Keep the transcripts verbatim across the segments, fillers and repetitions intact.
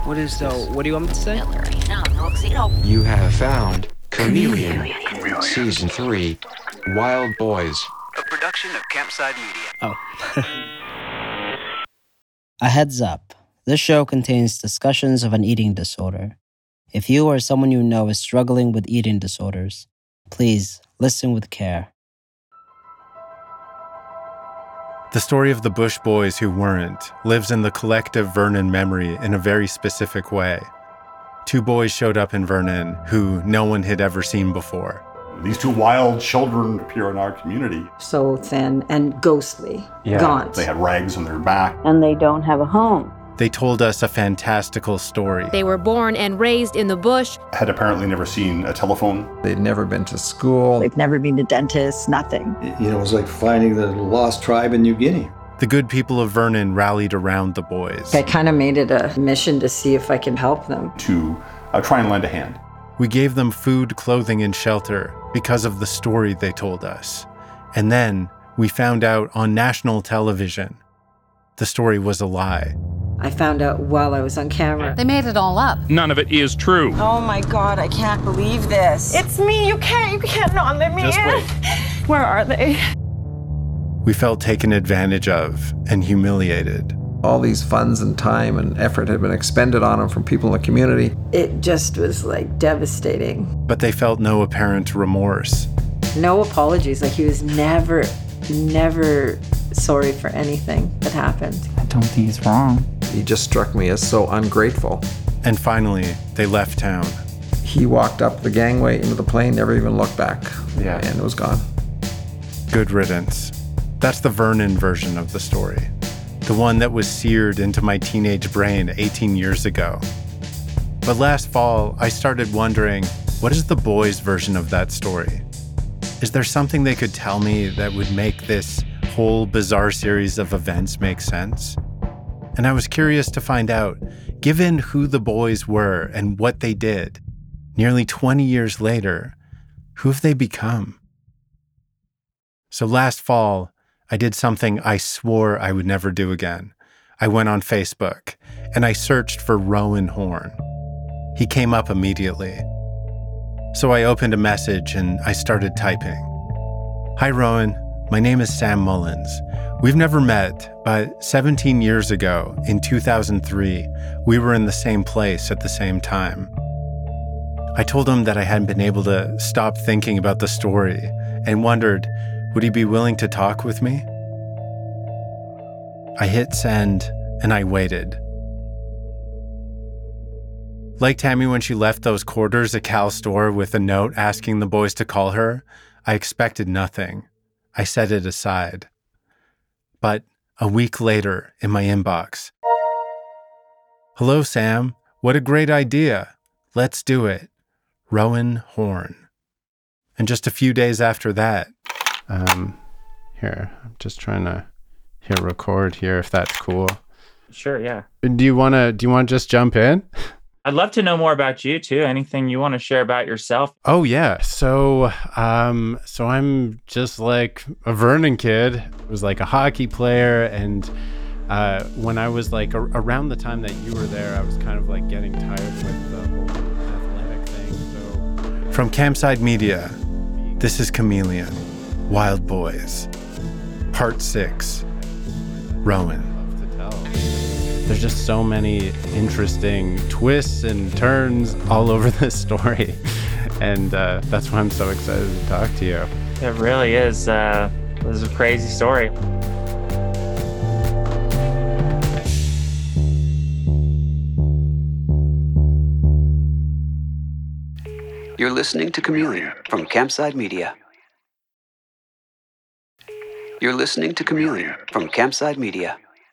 What is the, what do you want me to say? You have found Chameleon, Season three, Wild Boys. A production of Campside Media. Oh. A heads up. This show contains discussions of an eating disorder. If you or someone you know is struggling with eating disorders, please listen with care. The story of the Bush Boys who weren't lives in the collective Vernon memory in a very specific way. Two boys showed up in Vernon who no one had ever seen before. These two wild children appear in our community. So thin and ghostly, yeah. Gaunt. They had rags on their back. And they don't have a home. They told us a fantastical story. They were born and raised in the bush. Had apparently never seen a telephone. They'd never been to school. They've never been to dentists, nothing. You know, it was like finding the lost tribe in New Guinea. The good people of Vernon rallied around the boys. I kind of made it a mission to see if I can help them. To uh, try and lend a hand. We gave them food, clothing, and shelter because of the story they told us. And then we found out on national television the story was a lie. I found out while I was on camera. They made it all up. None of it is true. Oh my God, I can't believe this. It's me. You can't, you can't not let me Just in. wait. Where are they? We felt taken advantage of and humiliated. All these funds and time and effort had been expended on them from people in the community. It just was like devastating. But they felt no apparent remorse. No apologies. Like he was never, never sorry for anything that happened. I don't think he's wrong. He just struck me as so ungrateful. And finally, they left town. He walked up the gangway into the plane, never even looked back. Yeah. And it was gone. Good riddance. That's the Vernon version of the story. The one that was seared into my teenage brain eighteen years ago. But last fall, I started wondering, what is the boys' version of that story? Is there something they could tell me that would make this whole bizarre series of events make sense? And I was curious to find out, given who the boys were and what they did, nearly twenty years later, who have they become? So last fall, I did something I swore I would never do again. I went on Facebook and I searched for Rowan Horn. He came up immediately. So I opened a message and I started typing. Hi, Rowan. My name is Sam Mullins. We've never met, but seventeen years ago, in two thousand three, we were in the same place at the same time. I told him that I hadn't been able to stop thinking about the story and wondered, would he be willing to talk with me? I hit send and I waited. Like Tammy when she left those quarters at Cal's store with a note asking the boys to call her, I expected nothing. I set it aside. But a week later, in my inbox, hello, Sam. What a great idea. Let's do it. Rowan Horn. And just a few days after that, um, here, I'm just trying to hit record here if that's cool. Sure, yeah. Do you want to, do you want to just jump in? I'd love to know more about you too. Anything you want to share about yourself? Oh yeah. So, um, so I'm just like a Vernon kid. I was like a hockey player. And, uh, when I was like a- around the time that you were there, I was kind of like getting tired with the whole athletic thing. So from Campside Media, this is Chameleon, Wild Boys, Part six, Rowan. There's just so many interesting twists and turns all over this story. And uh, that's why I'm so excited to talk to you. It really is. Uh, this is a crazy story. You're listening to Chameleon from Campside Media. You're listening to Chameleon from Campside Media.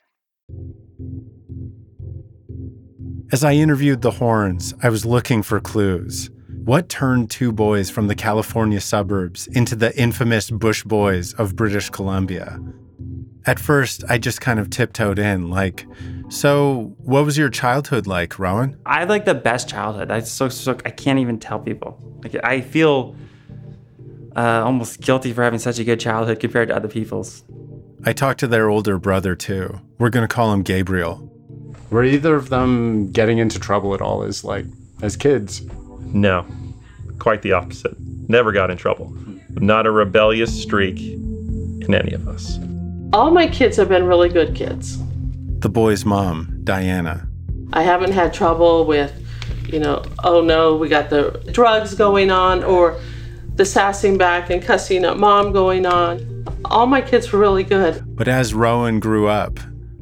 As I interviewed the Horns, I was looking for clues. What turned two boys from the California suburbs into the infamous Bush Boys of British Columbia? At first, I just kind of tiptoed in, like, so what was your childhood like, Rowan? I had like the best childhood. I so, so I can't even tell people. Like I feel uh, almost guilty for having such a good childhood compared to other people's. I talked to their older brother, too. We're going to call him Gabriel. Were either of them getting into trouble at all as like as kids? No, quite the opposite. Never got in trouble. Not a rebellious streak in any of us. All my kids have been really good kids. The boy's mom, Diana. I haven't had trouble with, you know, oh no, we got the drugs going on, or the sassing back and cussing up mom going on. All my kids were really good. But as Rowan grew up,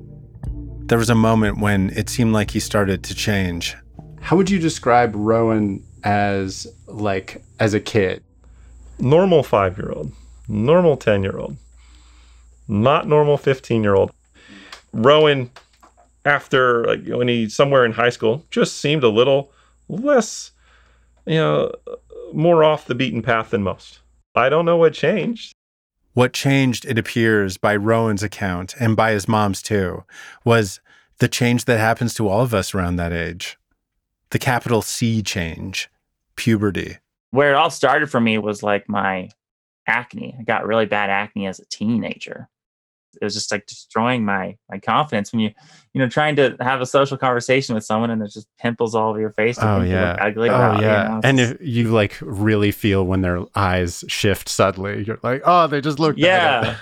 there was a moment when it seemed like he started to change. How would you describe Rowan as, like, as a kid? Normal five-year-old, normal ten-year-old, not normal fifteen-year-old. Rowan, after, like, when he, somewhere in high school, just seemed a little less, you know, more off the beaten path than most. I don't know what changed. What changed, it appears, by Rowan's account, and by his mom's too, was the change that happens to all of us around that age. The capital C change, puberty. Where it all started for me was like my acne. I got really bad acne as a teenager. It was just like destroying my my confidence when you, you know, trying to have a social conversation with someone and there's just pimples all over your face. Oh yeah, ugly. Oh about, yeah. You know, and if you like really feel when their eyes shift suddenly, you're like, oh, they just look. Yeah,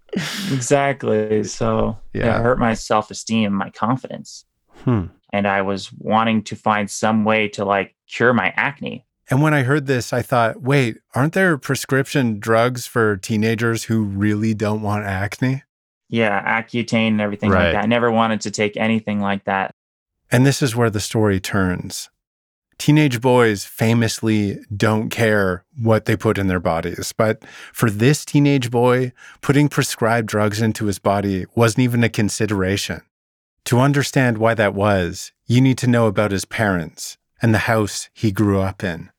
exactly. So yeah. yeah, it hurt my self-esteem, my confidence, hmm. and I was wanting to find some way to like cure my acne. And when I heard this, I thought, wait, aren't there prescription drugs for teenagers who really don't want acne? Yeah, Accutane and everything right. like that. I never wanted to take anything like that. And this is where the story turns. Teenage boys famously don't care what they put in their bodies. But for this teenage boy, putting prescribed drugs into his body wasn't even a consideration. To understand why that was, you need to know about his parents and the house he grew up in.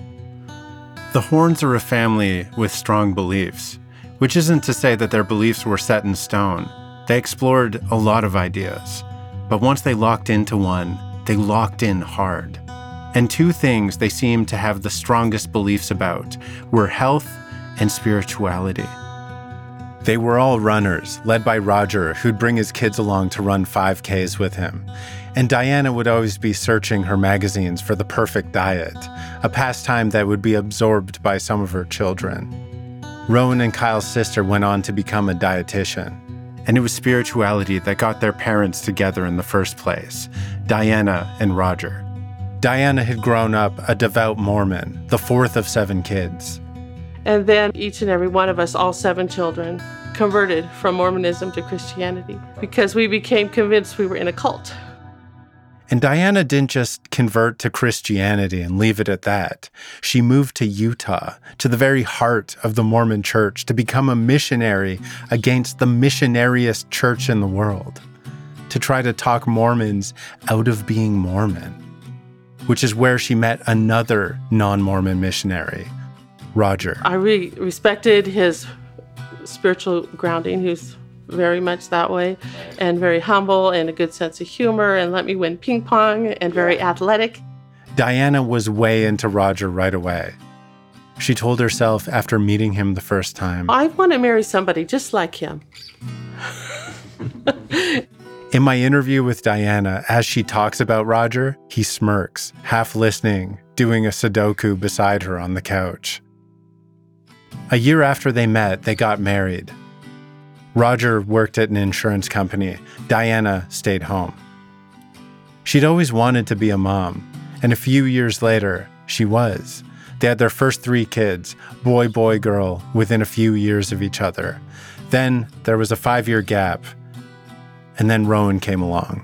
The Horns are a family with strong beliefs. Which isn't to say that their beliefs were set in stone. They explored a lot of ideas. But once they locked into one, they locked in hard. And two things they seemed to have the strongest beliefs about were health and spirituality. They were all runners, led by Roger, who'd bring his kids along to run five Ks with him. And Diana would always be searching her magazines for the perfect diet, a pastime that would be absorbed by some of her children. Rowan and Kyle's sister went on to become a dietitian, and it was spirituality that got their parents together in the first place, Diana and Roger. Diana had grown up a devout Mormon, the fourth of seven kids. And then each and every one of us, all seven children, converted from Mormonism to Christianity because we became convinced we were in a cult. And Diana didn't just convert to Christianity and leave it at that. She moved to Utah, to the very heart of the Mormon church, to become a missionary against the missionariest church in the world, to try to talk Mormons out of being Mormon, which is where she met another non-Mormon missionary, Roger. I really respected his spiritual grounding. He was very much that way, and very humble and a good sense of humor, and let me win ping pong, and very athletic. Diana was way into Roger right away. She told herself after meeting him the first time, I want to marry somebody just like him. In my interview with Diana, as she talks about Roger, he smirks, half listening, doing a Sudoku beside her on the couch. A year after they met, they got married. Roger worked at an insurance company. Diana stayed home. She'd always wanted to be a mom, and a few years later, she was. They had their first three kids, boy, boy, girl, within a few years of each other. Then there was a five-year gap, and then Rowan came along.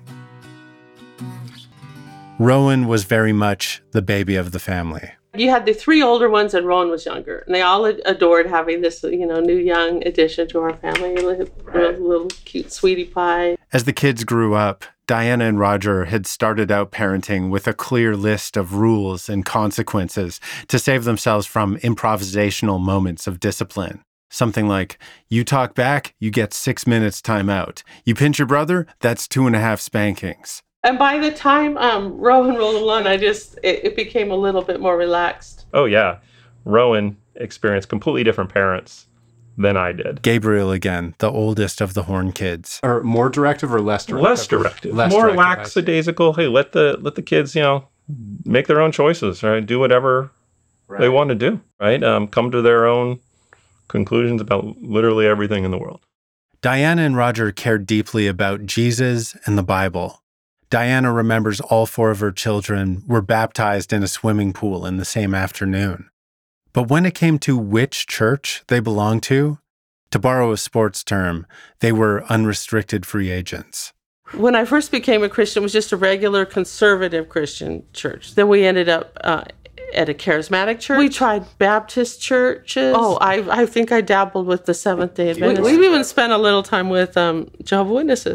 Rowan was very much the baby of the family. You had the three older ones, and Rowan was younger, and they all adored having this, you know, new young addition to our family, a little, little cute sweetie pie. As the kids grew up, Diana and Roger had started out parenting with a clear list of rules and consequences to save themselves from improvisational moments of discipline. Something like, you talk back, you get six minutes time out. You pinch your brother, that's two and a half spankings. And by the time um, Rowan rolled along, I just, it, it became a little bit more relaxed. Oh, yeah. Rowan experienced completely different parents than I did. Gabriel again, the oldest of the Horn kids. Or more directive or less directive? Less directive. Less more directive, lackadaisical. Hey, let the let the kids, you know, make their own choices, right? Do whatever right. they want to do, right? Um, come to their own conclusions about literally everything in the world. Diana and Roger cared deeply about Jesus and the Bible. Diana remembers all four of her children were baptized in a swimming pool in the same afternoon. But when it came to which church they belonged to, to borrow a sports term, they were unrestricted free agents. When I first became a Christian, it was just a regular conservative Christian church. Then we ended up uh, at a charismatic church. We tried Baptist churches. Oh, I I think I dabbled with the Seventh-day Adventists. We, we've even spent a little time with um, Jehovah's Witnesses.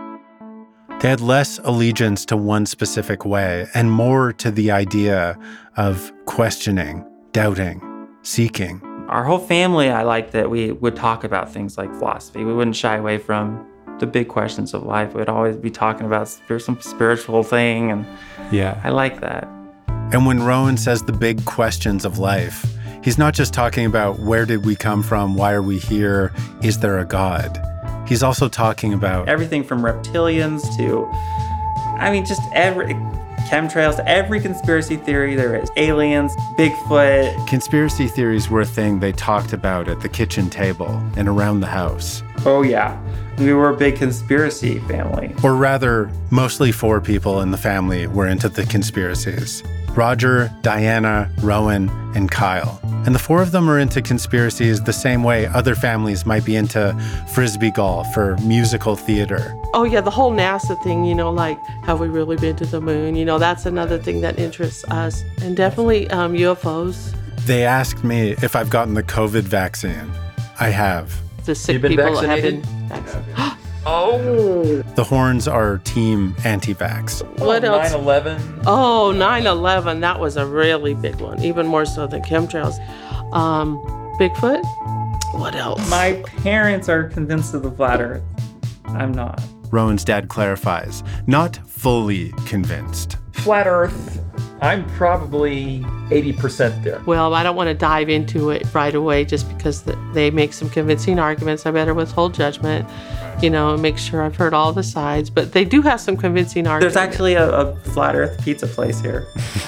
They had less allegiance to one specific way and more to the idea of questioning, doubting, seeking. Our whole family, I liked that we would talk about things like philosophy. We wouldn't shy away from the big questions of life. We'd always be talking about some spiritual thing, and yeah, I like that. And when Rowan says the big questions of life, he's not just talking about where did we come from, why are we here, is there a God? He's also talking about everything from reptilians to, I mean, just every, chemtrails, every conspiracy theory there is. Aliens, Bigfoot. Conspiracy theories were a thing they talked about at the kitchen table and around the house. Oh, yeah. We were a big conspiracy family. Or rather, mostly four people in the family were into the conspiracies. Roger, Diana, Rowan, and Kyle. And the four of them are into conspiracies the same way other families might be into frisbee golf or musical theater. Oh yeah, the whole NASA thing, you know, like, have we really been to the moon? You know, that's another thing that interests us. And definitely um, U F Os. They asked me if I've gotten the COVID vaccine. I have. The sick people vaccinated? have been vaccinated. Oh. The Horns are team anti-vax. What else? nine eleven. Oh, nine eleven. That was a really big one, even more so than chemtrails. Um, Bigfoot. What else? My parents are convinced of the flat earth. I'm not. Rowan's dad clarifies, not fully convinced. Flat earth. I'm probably eighty percent there. Well, I don't want to dive into it right away just because they make some convincing arguments. I better withhold judgment, you know, and make sure I've heard all the sides. But they do have some convincing arguments. There's actually a, a flat earth pizza place here.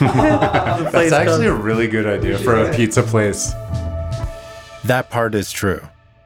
That's actually a really good idea for a pizza place. That part is true.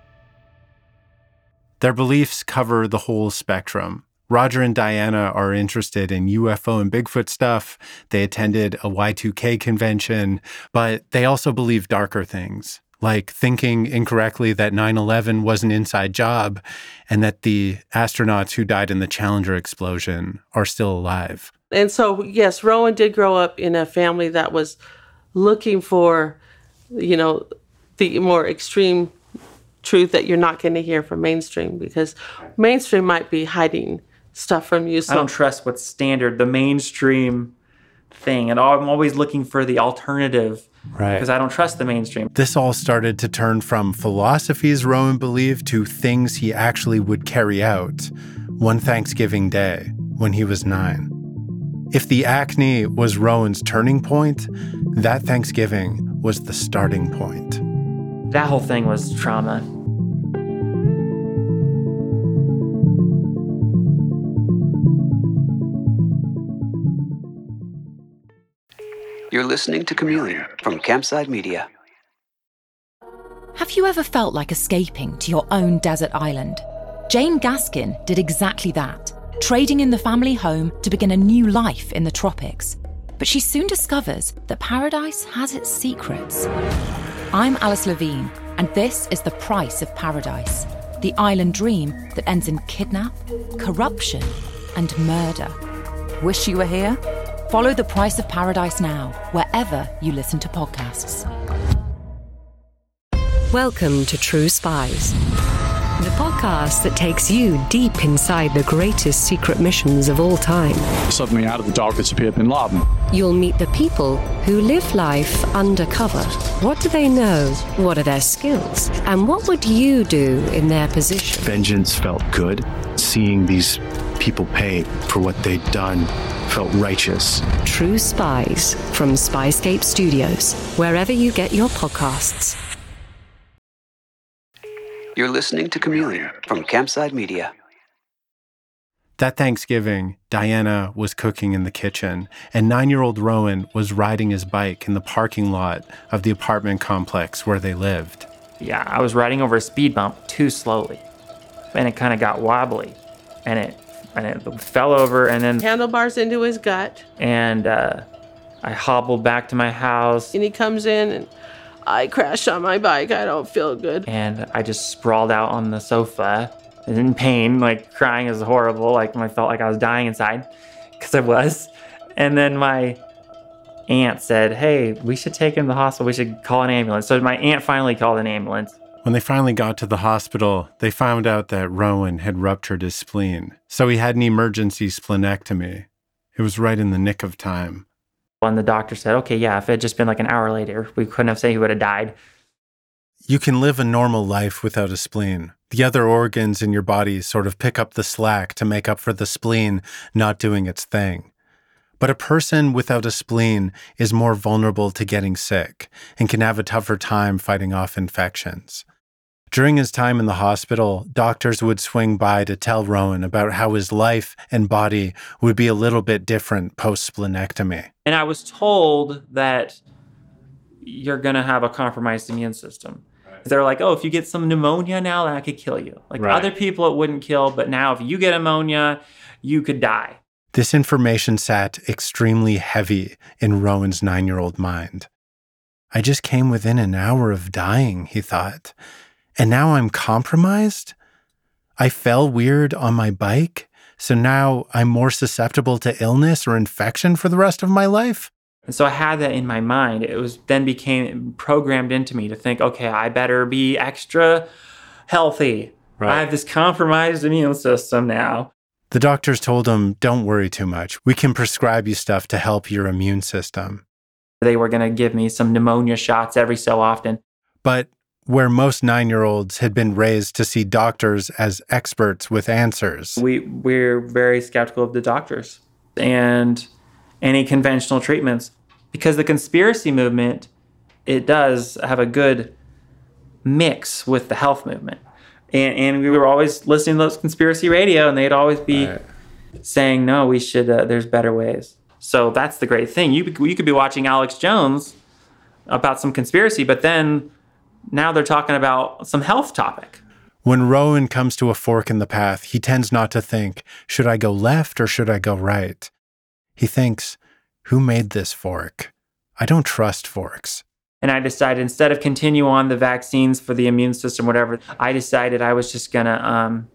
Their beliefs cover the whole spectrum. Roger and Diana are interested in U F O and Bigfoot stuff. They attended a Y two K convention, but they also believe darker things, like thinking incorrectly that nine eleven was an inside job and that the astronauts who died in the Challenger explosion are still alive. And so, yes, Rowan did grow up in a family that was looking for, you know, the more extreme truth that you're not going to hear from mainstream, because mainstream might be hiding stuff from you. So I don't trust what's standard, the mainstream thing. And I'm always looking for the alternative, right? Because I don't trust the mainstream. This all started to turn from philosophies Rowan believed to things he actually would carry out one Thanksgiving day when he was nine. If the acne was Rowan's turning point, that Thanksgiving was the starting point. That whole thing was trauma. You're listening to Chameleon from Campside Media. Have you ever felt like escaping to your own desert island? Jane Gaskin did exactly that, trading in the family home to begin a new life in the tropics. But she soon discovers that paradise has its secrets. I'm Alice Levine, and this is The Price of Paradise, the island dream that ends in kidnap, corruption, and murder. Wish you were here? Follow The Price of Paradise now, wherever you listen to podcasts. Welcome to True Spies, the podcast that takes you deep inside the greatest secret missions of all time. Suddenly, out of the darkness appeared Bin Laden. You'll meet the people who live life undercover. What do they know? What are their skills? And what would you do in their position? Vengeance felt good. Seeing these people pay for what they'd done felt righteous. True Spies from Spyscape Studios, wherever you get your podcasts. You're listening to Chameleon from Campside Media. That Thanksgiving, Diana was cooking in the kitchen, and nine-year-old Rowan was riding his bike in the parking lot of the apartment complex where they lived. Yeah, I was riding over a speed bump too slowly, and it kind of got wobbly, and it and it fell over, and then handlebars into his gut, and uh, I hobbled back to my house, and he comes in, and I crashed on my bike. I don't feel good, and I just sprawled out on the sofa. In pain, like crying is horrible. Like I felt like I was dying inside, because I was. And then my aunt said, "Hey, we should take him to the hospital. We should call an ambulance." So my aunt finally called an ambulance. When they finally got to the hospital, they found out that Rowan had ruptured his spleen. So he had an emergency splenectomy. It was right in the nick of time. And the doctor said, "Okay, yeah, if it had just been like an hour later, we couldn't have said he would have died." You can live a normal life without a spleen. The other organs in your body sort of pick up the slack to make up for the spleen not doing its thing. But a person without a spleen is more vulnerable to getting sick and can have a tougher time fighting off infections. During his time in the hospital, doctors would swing by to tell Rowan about how his life and body would be a little bit different post-splenectomy. And I was told that you're going to have a compromised immune system. They're like, oh, if you get some pneumonia now, that could kill you. Like right. Other people, it wouldn't kill. But now if you get pneumonia, you could die. This information sat extremely heavy in Rowan's nine-year-old mind. I just came within an hour of dying, he thought. And now I'm compromised? I fell weird on my bike, so now I'm more susceptible to illness or infection for the rest of my life? And so I had that in my mind. It was then became programmed into me to think, okay, I better be extra healthy. Right. I have this compromised immune system now. The doctors told him, don't worry too much. We can prescribe you stuff to help your immune system. They were going to give me some pneumonia shots every so often. But where most nine-year-olds had been raised to see doctors as experts with answers. We, we're very skeptical of the doctors and any conventional treatments. Because the conspiracy movement, it does have a good mix with the health movement. And, and we were always listening to those conspiracy radio, and they'd always be right. saying, no, we should, uh, there's better ways. So that's the great thing. You, you could be watching Alex Jones about some conspiracy, but then now they're talking about some health topic. When Rowan comes to a fork in the path, he tends not to think, should I go left or should I go right? He thinks, who made this fork? I don't trust forks. And I decided instead of continue on the vaccines for the immune system, whatever, I decided I was just going to um,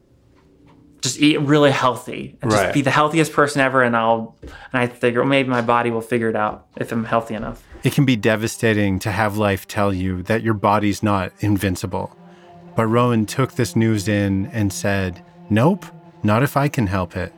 just eat really healthy and right. just be the healthiest person ever. And I'll, and I figure well, maybe my body will figure it out if I'm healthy enough. It can be devastating to have life tell you that your body's not invincible. But Rowan took this news in and said, nope, not if I can help it.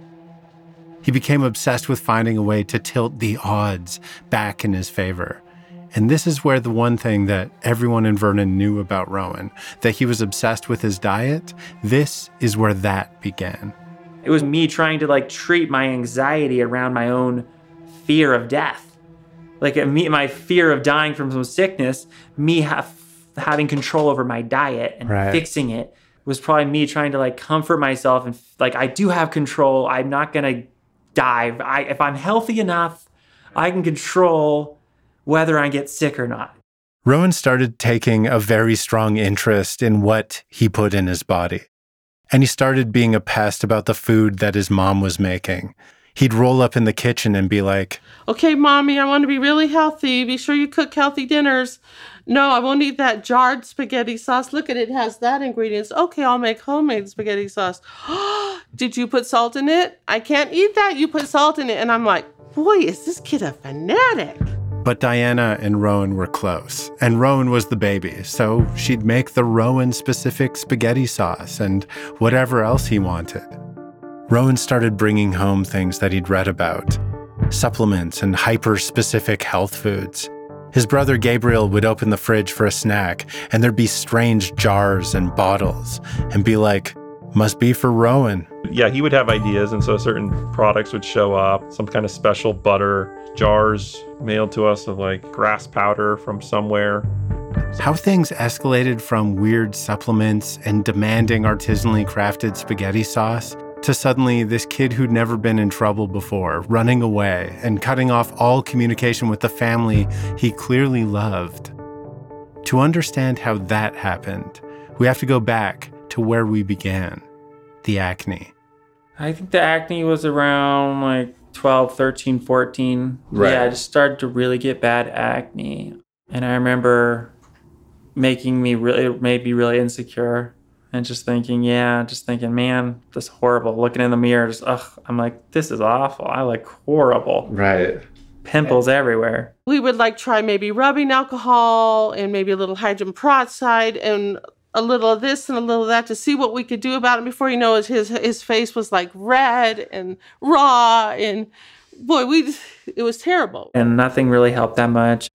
He became obsessed with finding a way to tilt the odds back in his favor. And this is where the one thing that everyone in Vernon knew about Rowan, that he was obsessed with his diet, this is where that began. It was me trying to like treat my anxiety around my own fear of death. Like me, my fear of dying from some sickness, me have, having control over my diet and right. fixing it was probably me trying to like comfort myself and like, I do have control. I'm not going to die. I, if I'm healthy enough, I can control whether I get sick or not. Rowan started taking a very strong interest in what he put in his body. And he started being a pest about the food that his mom was making. He'd roll up in the kitchen and be like, okay, Mommy, I want to be really healthy. Be sure you cook healthy dinners. No, I won't eat that jarred spaghetti sauce. Look at it, it has that ingredients. Okay, I'll make homemade spaghetti sauce. Did you put salt in it? I can't eat that. You put salt in it. And I'm like, boy, is this kid a fanatic? But Diana and Rowan were close, and Rowan was the baby, so she'd make the Rowan-specific spaghetti sauce and whatever else he wanted. Rowan started bringing home things that he'd read about, supplements and hyper-specific health foods. His brother Gabriel would open the fridge for a snack, and there'd be strange jars and bottles, and be like, must be for Rowan. Yeah, he would have ideas, and so certain products would show up, some kind of special butter, jars mailed to us of like grass powder from somewhere, How things escalated from weird supplements and demanding artisanally crafted spaghetti sauce to suddenly this kid who'd never been in trouble before, running away and cutting off all communication with the family he clearly loved. To understand how that happened, we have to go back to where we began, the acne. I think the acne was around like twelve, thirteen, fourteen. Right. Yeah, I just started to really get bad acne. And I remember making me really, made me really insecure. And just thinking, yeah, just thinking, man, this is horrible. Looking in the mirror, just, ugh, I'm like, this is awful. I look horrible. Right. Pimples everywhere. We would like try maybe rubbing alcohol and maybe a little hydrogen peroxide and a little of this and a little of that to see what we could do about it. Before you know it, his his face was like red and raw, and boy, we it was terrible. And nothing really helped that much.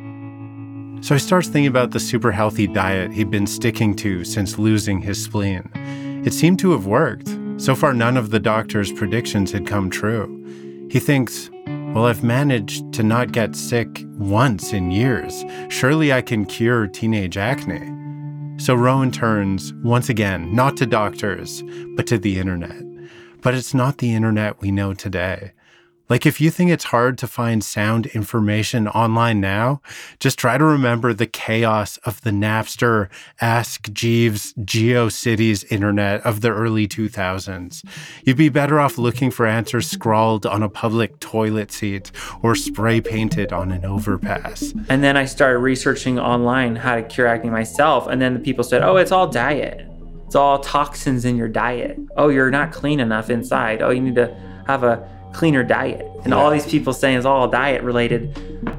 So he starts thinking about the super healthy diet he'd been sticking to since losing his spleen. It seemed to have worked. So far, none of the doctor's predictions had come true. He thinks, well, I've managed to not get sick once in years. Surely I can cure teenage acne. So Rowan turns, once again, not to doctors, but to the internet. But it's not the internet we know today. Like, if you think it's hard to find sound information online now, just try to remember the chaos of the Napster, Ask Jeeves, GeoCities internet of the early two thousands. You'd be better off looking for answers scrawled on a public toilet seat or spray painted on an overpass. And then I started researching online how to cure acne myself. And then the people said, oh, it's all diet. It's all toxins in your diet. Oh, you're not clean enough inside. Oh, you need to have a cleaner diet. And all these people saying it's all diet related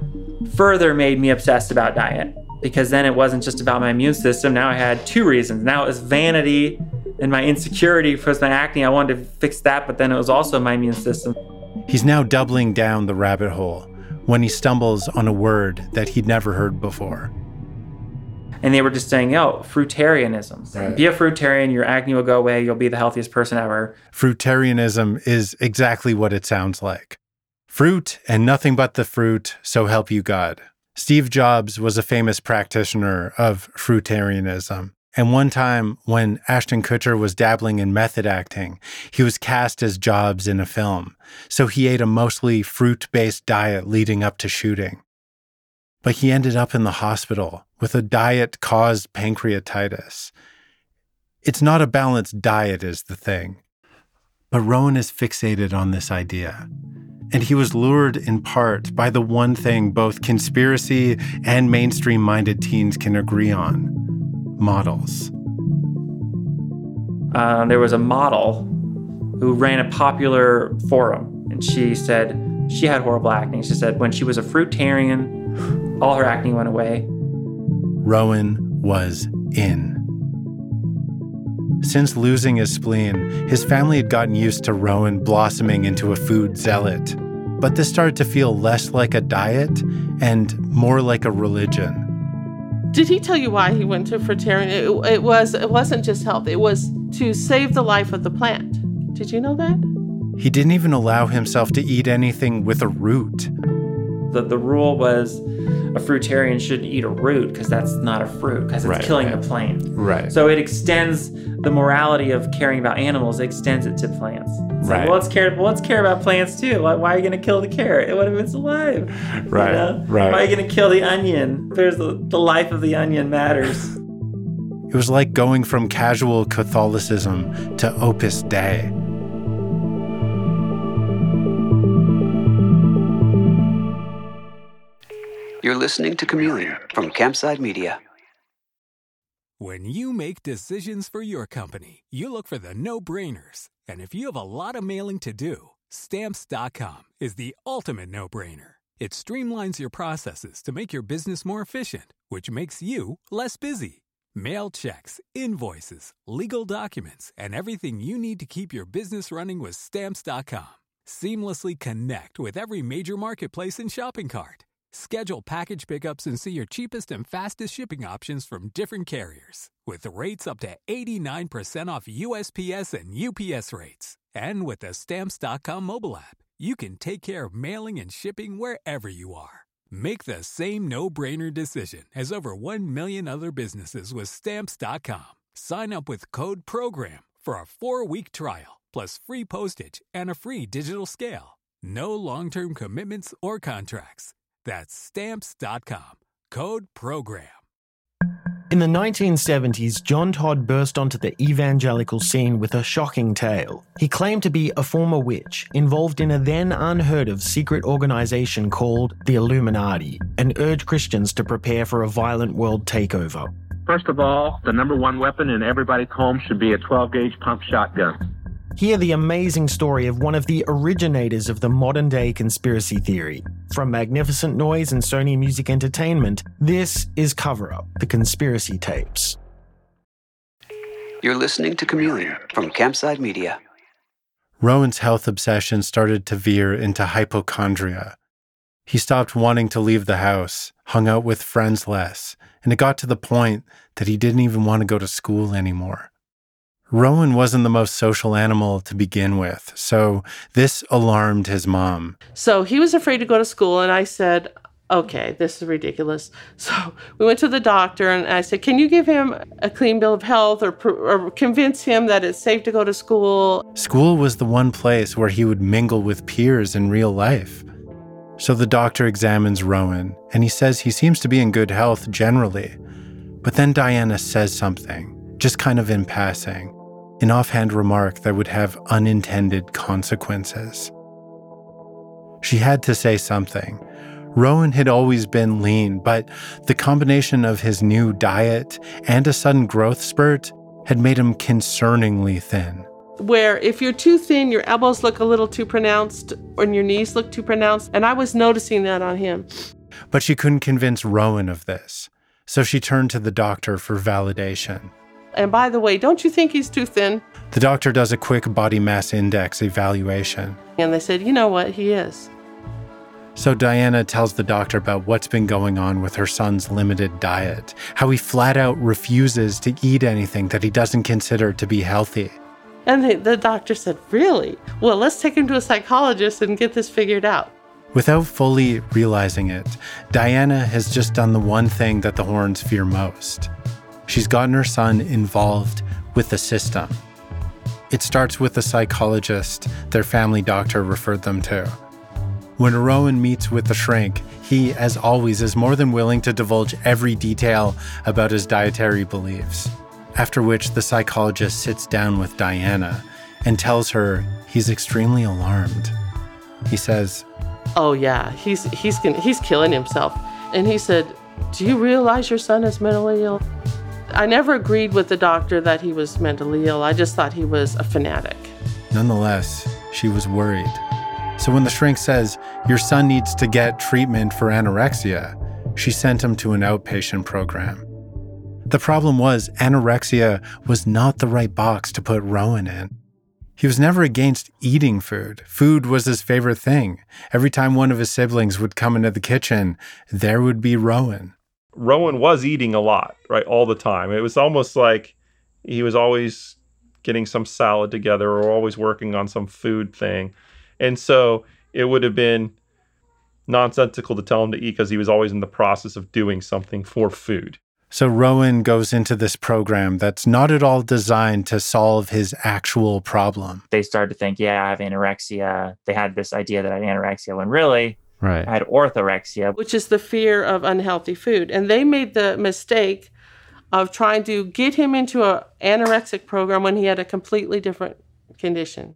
further made me obsessed about diet, because then it wasn't just about my immune system. Now I had two reasons. Now it was vanity and my insecurity for my acne. I wanted to fix that, but then it was also my immune system. He's now doubling down the rabbit hole when he stumbles on a word that he'd never heard before. And they were just saying, oh, fruitarianism. Right. Be a fruitarian, your acne will go away, you'll be the healthiest person ever. Fruitarianism is exactly what it sounds like. Fruit and nothing but the fruit, so help you God. Steve Jobs was a famous practitioner of fruitarianism. And one time when Ashton Kutcher was dabbling in method acting, he was cast as Jobs in a film. So he ate a mostly fruit-based diet leading up to shooting. But he ended up in the hospital with a diet-caused pancreatitis. It's not a balanced diet is the thing. But Rowan is fixated on this idea. And he was lured in part by the one thing both conspiracy and mainstream-minded teens can agree on: models. Uh, there was a model who ran a popular forum, and she said she had horrible acne. She said when she was a fruitarian, all her acne went away. Rowan was in. Since losing his spleen, his family had gotten used to Rowan blossoming into a food zealot. But this started to feel less like a diet and more like a religion. Did he tell you why he went to fruitarian? It, it was it wasn't just health. It was to save the life of the plant. Did you know that? He didn't even allow himself to eat anything with a root. The, the rule was a fruitarian shouldn't eat a root because that's not a fruit, because it's right, killing right. the plant. Right. So it extends the morality of caring about animals, it extends it to plants. It's right. Like, well, let's care, well, let's care about plants too. Why, why are you going to kill the carrot? What if it's alive? Right, you know? right. Why are you going to kill the onion? There's the, the life of the onion matters. It was like going from casual Catholicism to Opus Dei. You're listening to Chameleon from Campside Media. When you make decisions for your company, you look for the no-brainers. And if you have a lot of mailing to do, Stamps dot com is the ultimate no-brainer. It streamlines your processes to make your business more efficient, which makes you less busy. Mail checks, invoices, legal documents, and everything you need to keep your business running with Stamps dot com. Seamlessly connect with every major marketplace and shopping cart. Schedule package pickups and see your cheapest and fastest shipping options from different carriers, with rates up to eighty-nine percent off U S P S and U P S rates. And with the Stamps dot com mobile app, you can take care of mailing and shipping wherever you are. Make the same no-brainer decision as over one million other businesses with Stamps dot com. Sign up with code PROGRAM for a four-week trial, plus free postage and a free digital scale. No long-term commitments or contracts. That's Stamps dot com. Code PROGRAM. In the nineteen seventies, John Todd burst onto the evangelical scene with a shocking tale. He claimed to be a former witch involved in a then unheard-of secret organization called the Illuminati and urged Christians to prepare for a violent world takeover. First of all, the number one weapon in everybody's home should be a twelve-gauge pump shotgun. Hear the amazing story of one of the originators of the modern-day conspiracy theory. From Magnificent Noise and Sony Music Entertainment, this is Cover Up, the Conspiracy Tapes. You're listening to Chameleon from Campside Media. Rowan's health obsession started to veer into hypochondria. He stopped wanting to leave the house, hung out with friends less, and it got to the point that he didn't even want to go to school anymore. Rowan wasn't the most social animal to begin with, so this alarmed his mom. So he was afraid to go to school, and I said, okay, this is ridiculous. So we went to the doctor, and I said, can you give him a clean bill of health or, or convince him that it's safe to go to school? School was the one place where he would mingle with peers in real life. So the doctor examines Rowan, and he says he seems to be in good health generally. But then Diana says something, just kind of in passing. An offhand remark that would have unintended consequences. She had to say something. Rowan had always been lean, but the combination of his new diet and a sudden growth spurt had made him concerningly thin. Where if you're too thin, your elbows look a little too pronounced and your knees look too pronounced, and I was noticing that on him. But she couldn't convince Rowan of this, so she turned to the doctor for validation. And by the way, don't you think he's too thin? The doctor does a quick body mass index evaluation. And they said, you know what, he is. So Diana tells the doctor about what's been going on with her son's limited diet, how he flat out refuses to eat anything that he doesn't consider to be healthy. And the, the doctor said, really? Well, let's take him to a psychologist and get this figured out. Without fully realizing it, Diana has just done the one thing that the Horns fear most. She's gotten her son involved with the system. It starts with the psychologist their family doctor referred them to. When Rowan meets with the shrink, he, as always, is more than willing to divulge every detail about his dietary beliefs, after which the psychologist sits down with Diana and tells her he's extremely alarmed. He says, oh yeah, he's, he's, he's killing himself. And he said, do you realize your son is mentally ill? I never agreed with the doctor that he was mentally ill. I just thought he was a fanatic. Nonetheless, she was worried. So when the shrink says, your son needs to get treatment for anorexia, she sent him to an outpatient program. The problem was anorexia was not the right box to put Rowan in. He was never against eating food. Food was his favorite thing. Every time one of his siblings would come into the kitchen, there would be Rowan. Rowan was eating a lot, right, all the time. It was almost like he was always getting some salad together or always working on some food thing. And so it would have been nonsensical to tell him to eat because he was always in the process of doing something for food. So Rowan goes into this program that's not at all designed to solve his actual problem. They started to think, yeah, I have anorexia. They had this idea that I had anorexia when really right. I had orthorexia. Which is the fear of unhealthy food. And they made the mistake of trying to get him into an anorexic program when he had a completely different condition.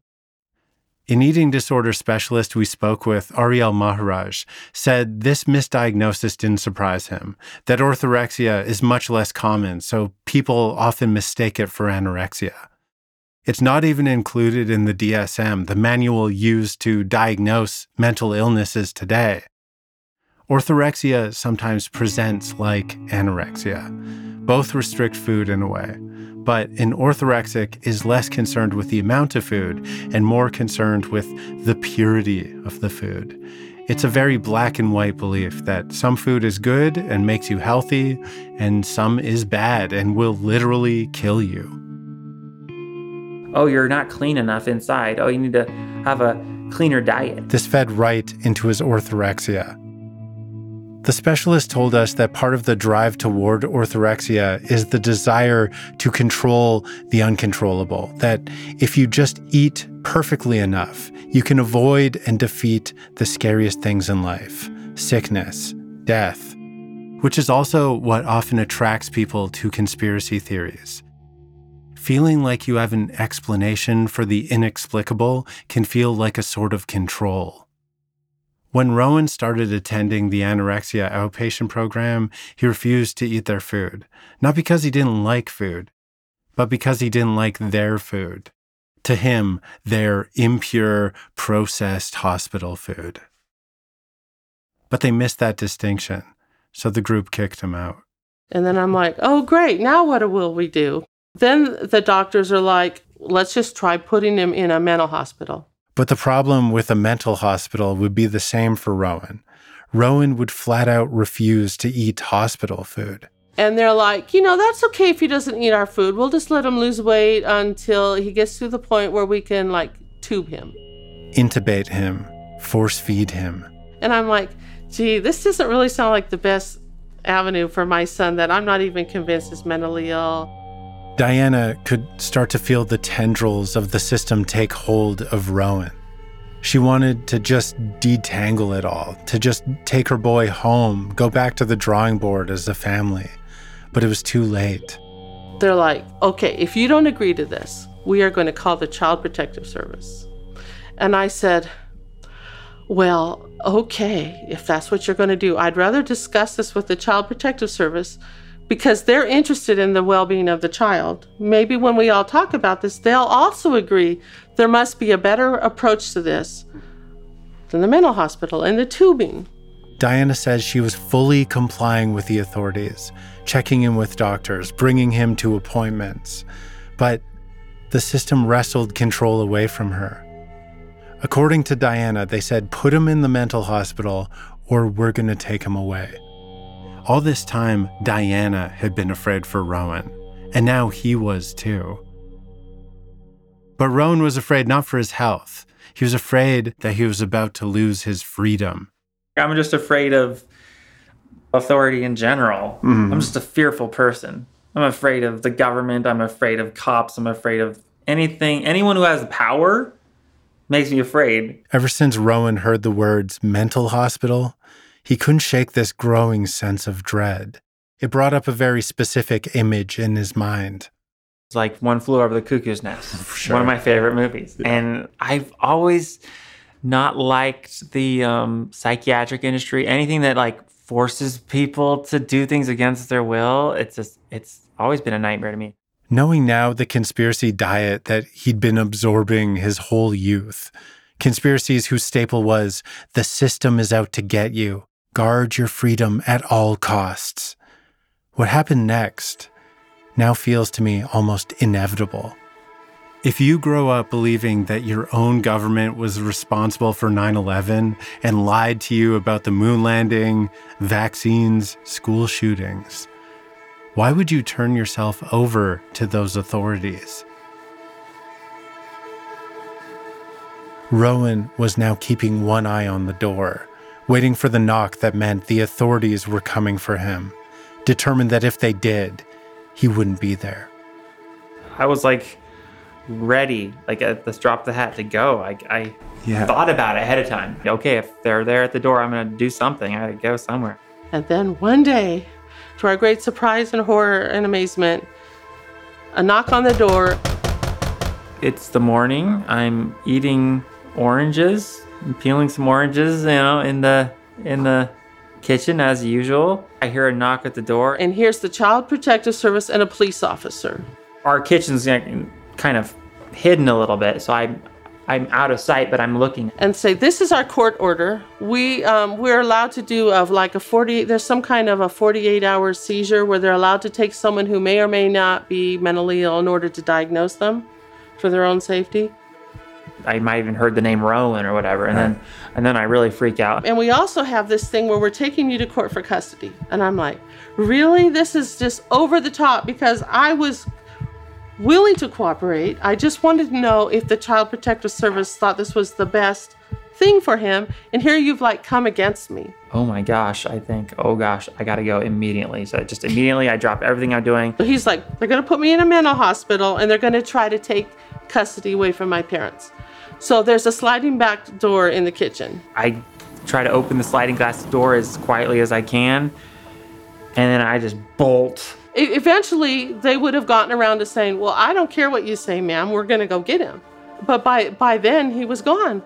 An eating disorder specialist we spoke with, Ariel Maharaj, said this misdiagnosis didn't surprise him, that orthorexia is much less common, so people often mistake it for anorexia. It's not even included in the D S M, the manual used to diagnose mental illnesses today. Orthorexia sometimes presents like anorexia. Both restrict food in a way. But an orthorexic is less concerned with the amount of food and more concerned with the purity of the food. It's a very black and white belief that some food is good and makes you healthy, and some is bad and will literally kill you. Oh, you're not clean enough inside. Oh, you need to have a cleaner diet. This fed right into his orthorexia. The specialist told us that part of the drive toward orthorexia is the desire to control the uncontrollable, that if you just eat perfectly enough, you can avoid and defeat the scariest things in life, sickness, death, which is also what often attracts people to conspiracy theories. Feeling like you have an explanation for the inexplicable can feel like a sort of control. When Rowan started attending the anorexia outpatient program, he refused to eat their food, not because he didn't like food, but because he didn't like their food. To him, their impure, processed hospital food. But they missed that distinction, so the group kicked him out. And then I'm like, oh, great, now what will we do? Then the doctors are like, let's just try putting him in a mental hospital. But the problem with a mental hospital would be the same for Rowan. Rowan would flat out refuse to eat hospital food. And they're like, you know, that's okay if he doesn't eat our food. We'll just let him lose weight until he gets to the point where we can, like, tube him. Intubate him. Force feed him. And I'm like, gee, this doesn't really sound like the best avenue for my son that I'm not even convinced is mentally ill. Diana could start to feel the tendrils of the system take hold of Rowan. She wanted to just detangle it all, to just take her boy home, go back to the drawing board as a family. But it was too late. They're like, okay, if you don't agree to this, we are going to call the Child Protective Service. And I said, well, okay, if that's what you're going to do, I'd rather discuss this with the Child Protective Service because they're interested in the well-being of the child. Maybe when we all talk about this, they'll also agree there must be a better approach to this than the mental hospital and the tubing. Diana says she was fully complying with the authorities, checking in with doctors, bringing him to appointments. But the system wrestled control away from her. According to Diana, they said, put him in the mental hospital or we're going to take him away. All this time, Diana had been afraid for Rowan, and now he was too. But Rowan was afraid not for his health. He was afraid that he was about to lose his freedom. I'm just afraid of authority in general. Mm-hmm. I'm just a fearful person. I'm afraid of the government. I'm afraid of cops. I'm afraid of anything. Anyone who has power makes me afraid. Ever since Rowan heard the words mental hospital, he couldn't shake this growing sense of dread. It brought up a very specific image in his mind. It's like One Flew Over the Cuckoo's Nest. Sure. One of my favorite movies. Yeah. And I've always not liked the um, psychiatric industry. Anything that like forces people to do things against their will, it's just, it's always been a nightmare to me. Knowing now the conspiracy diet that he'd been absorbing his whole youth, conspiracies whose staple was, the system is out to get you. Guard your freedom at all costs. What happened next now feels to me almost inevitable. If you grow up believing that your own government was responsible for nine eleven and lied to you about the moon landing, vaccines, school shootings, why would you turn yourself over to those authorities? Rowan was now keeping one eye on the door, waiting for the knock that meant the authorities were coming for him, determined that if they did, he wouldn't be there. I was like ready, like at this drop the hat to go. I, I yeah. thought about it ahead of time. Okay, if they're there at the door, I'm going to do something. I got to go somewhere. And then one day, to our great surprise and horror and amazement, a knock on the door. It's the morning. I'm eating oranges. I'm peeling some oranges, you know, in the in the kitchen as usual. I hear a knock at the door. And here's the Child Protective Service and a police officer. Our kitchen's kind of hidden a little bit, so I'm I'm out of sight, but I'm looking. And say, this is our court order. We um, we're allowed to do of like a forty. There's some kind of a forty-eight hour seizure where they're allowed to take someone who may or may not be mentally ill in order to diagnose them for their own safety. I might even heard the name Rowan or whatever, and then and then I really freak out. And we also have this thing where we're taking you to court for custody. And I'm like, really? This is just over the top, because I was willing to cooperate. I just wanted to know if the Child Protective Service thought this was the best thing for him, and here you've like come against me. Oh my gosh, I think, oh gosh, I gotta go immediately. So just immediately I dropped everything I'm doing. He's like, they're gonna put me in a mental hospital and they're gonna try to take custody away from my parents. So there's a sliding back door in the kitchen. I try to open the sliding glass door as quietly as I can, and then I just bolt. E- eventually, they would have gotten around to saying, well, I don't care what you say, ma'am, we're gonna go get him. But by, by then, he was gone.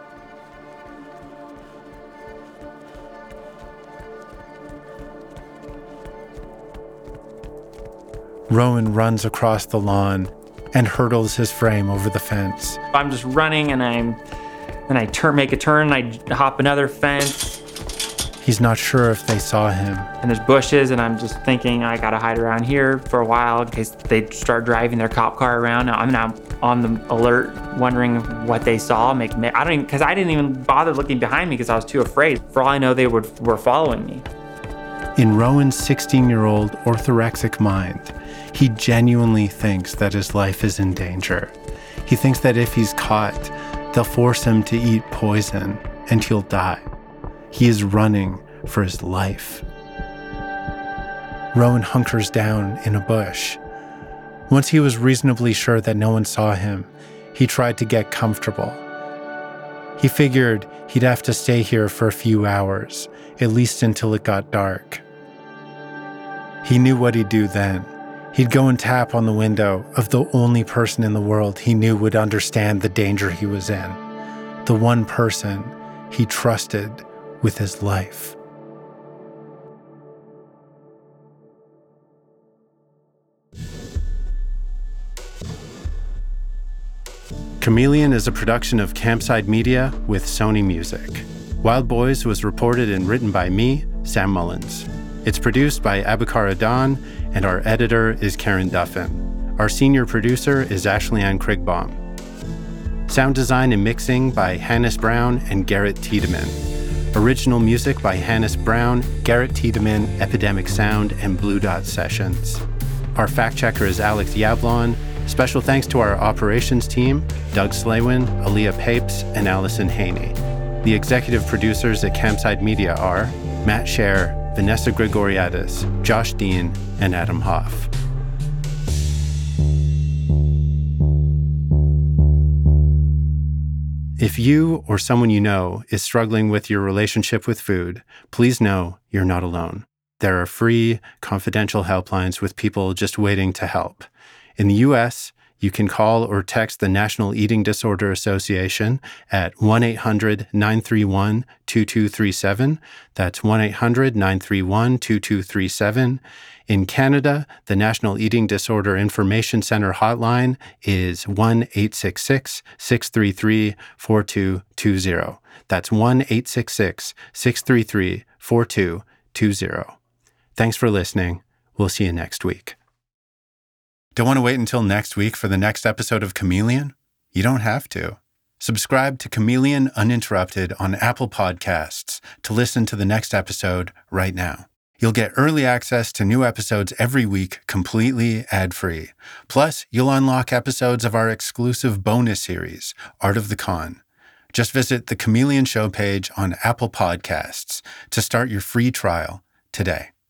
Rowan runs across the lawn and hurdles his frame over the fence. I'm just running, and I'm, and I turn, make a turn, and I hop another fence. He's not sure if they saw him. And there's bushes, and I'm just thinking I gotta hide around here for a while in case they start driving their cop car around. Now I'm now on the alert, wondering what they saw. Make me, I don't even, because I didn't even bother looking behind me because I was too afraid. For all I know, they would, were following me. In Rowan's sixteen-year-old orthorexic mind, he genuinely thinks that his life is in danger. He thinks that if he's caught, they'll force him to eat poison and he'll die. He is running for his life. Rowan hunkers down in a bush. Once he was reasonably sure that no one saw him, he tried to get comfortable. He figured he'd have to stay here for a few hours, at least until it got dark. He knew what he'd do then. He'd go and tap on the window of the only person in the world he knew would understand the danger he was in. The one person he trusted with his life. Chameleon is a production of Campside Media with Sony Music. Wild Boys was reported and written by me, Sam Mullins. It's produced by Abakar Adan, and our editor is Karen Duffin. Our senior producer is Ashley Ann Krigbaum. Sound design and mixing by Hannes Brown and Garrett Tiedemann. Original music by Hannes Brown, Garrett Tiedemann, Epidemic Sound, and Blue Dot Sessions. Our fact checker is Alex Yablon. Special thanks to our operations team, Doug Slaywin, Aaliyah Papes, and Allison Haney. The executive producers at Campside Media are Matt Scher, Vanessa Gregoriadis, Josh Dean, and Adam Hoff. If you or someone you know is struggling with your relationship with food, please know you're not alone. There are free, confidential helplines with people just waiting to help. In the U S, you can call or text the National Eating Disorder Association at one eight hundred nine three one two two three seven. That's one eight hundred nine three one two two three seven. In Canada, the National Eating Disorder Information Center hotline is one eight six six six three three four two two zero. That's one eight six six six three three four two two zero. Thanks for listening. We'll see you next week. Don't want to wait until next week for the next episode of Chameleon? You don't have to. Subscribe to Chameleon Uninterrupted on Apple Podcasts to listen to the next episode right now. You'll get early access to new episodes every week, completely ad-free. Plus, you'll unlock episodes of our exclusive bonus series, Art of the Con. Just visit the Chameleon Show page on Apple Podcasts to start your free trial today.